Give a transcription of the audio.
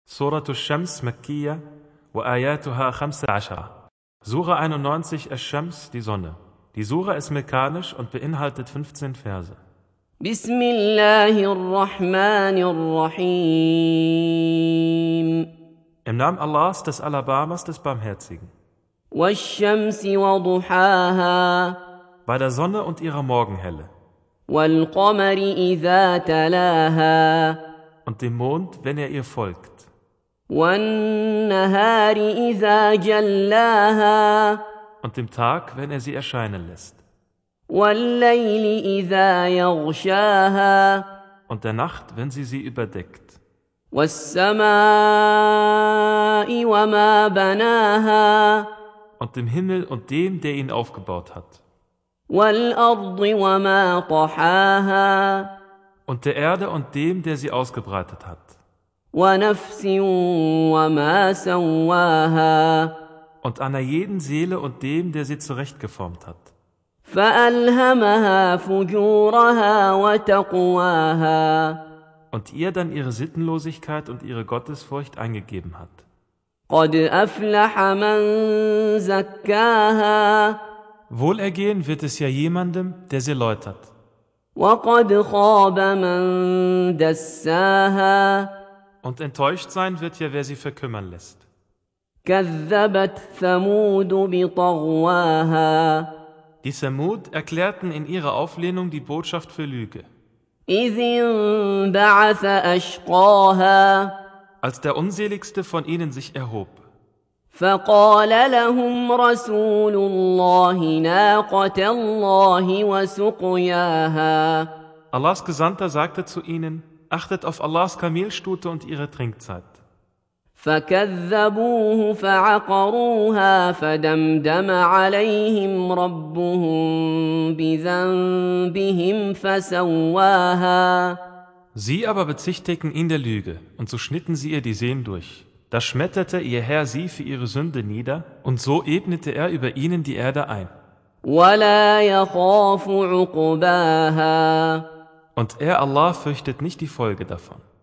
Suratu Shams Makkiyya wa ayatuha 15. Sura 91 Ash-Shams, die Sonne. Die Sura ist mekanisch und beinhaltet 15 Verse. Bismillahirrahmanirrahim. Im Namen Allahs, des Alabamas, des Barmherzigen. Wash-Shamsi wa duhaha. Bei der Sonne und ihrer Morgenhelle. Wal-Qamari idha talaha. Und dem Mond, wenn er ihr folgt. Wan-Nahari idha jallaha. Und dem Tag, wenn er sie erscheinen lässt. Wal-Layli idha yaghshaha. Und der Nacht, wenn sie überdeckt. Was-Samaa'i wa ma banaha. Und dem Himmel und dem, der ihn aufgebaut hat. Wal-Ardi wa ma tahaha. Und der Erde und dem, der sie ausgebreitet hat. Wa nafsin wa ma sawwaha. Und einer jeden Seele und dem, der sie zurechtgeformt hat. فألهمها فجورها وتقواها. Und ihr dann ihre Sittenlosigkeit und ihre Gottesfurcht eingegeben hat. قد أفلح من زكاها. Wohlergehen wird es ja jemandem, der sie läutert. وقد خاب من دساها. Und enttäuscht sein wird ja, wer sie verkümmern lässt. كذبت ثمود بطغواها. Die Samud erklärten in ihrer Auflehnung die Botschaft für Lüge. إذ انبعث أشقاها. Als der Unseligste von ihnen sich erhob. فقال لهم رسول الله ناقة الله وسقياها. Allahs Gesandter sagte zu ihnen, achtet auf Allahs Kamelstute und ihre Trinkzeit. فكذبوه فعقروها فدمدم عليهم ربهم بذنبهم فسواها. Sie aber bezichtigten ihn der Lüge, und so schnitten sie ihr die Sehnen durch. Da schmetterte ihr Herr sie für ihre Sünde nieder, und so ebnete er über ihnen die Erde ein. ولا يخاف عقباها. Und er, Allah, fürchtet nicht die Folge davon.